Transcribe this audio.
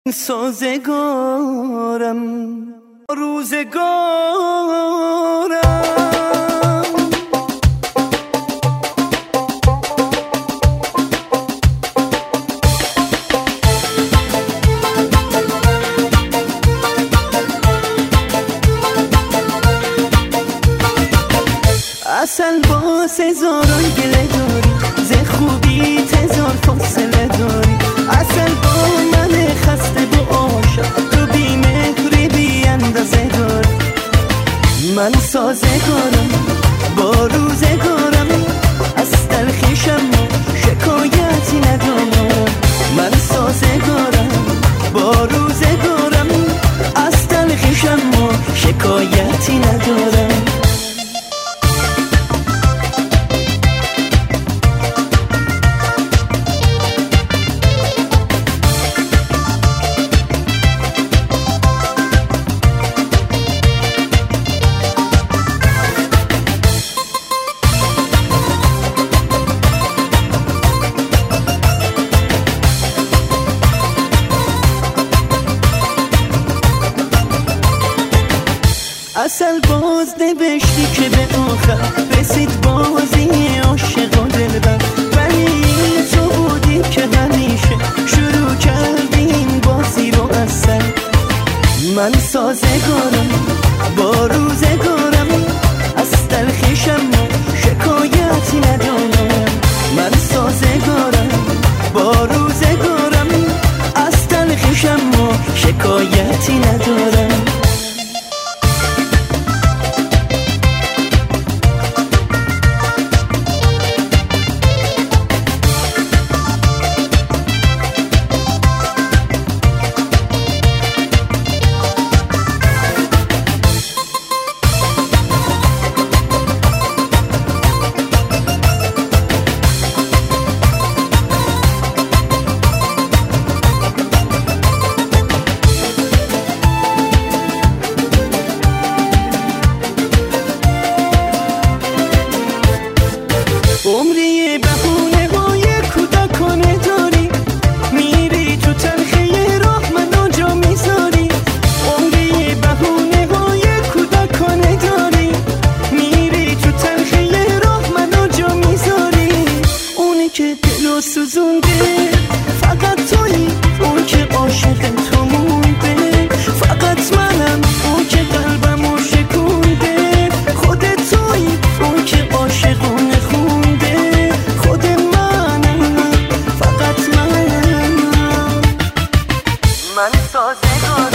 سازگارم روزگارم اصل باز هزاران گله داری ز خوبی هزار فاصله داری اصل با من خسته با عاشق تو بی مهری بی اندازه داری من سازگارم با روزگارم از تلخیشم شکایتی ندارم من سازگارم با روزگارم از تلخیشم شکایتی ندارم اصل باز نوشتی که به آخر رسید بازی عاشق و دلبر ولی این تو بودی که همیشه شروع کردی این بازی رو اصل من سازگارم با روزگارم از تلخیشم شکایتی ندارم من سازگارم با روزگارم از تلخیشم شکایتی ندارم عمری بهونه های کودکانه داری میری تو تلخی راه منو جا میذاری عمری بهونه های کودکانه داری میری تو تلخی راه منو جا میذاری اونی که دلو سوزونده فقط تویی اون که عاشق تو مونده فقط منم اون که قلبمو شکونده خودت تویی اون که عاشقونه من سازگارم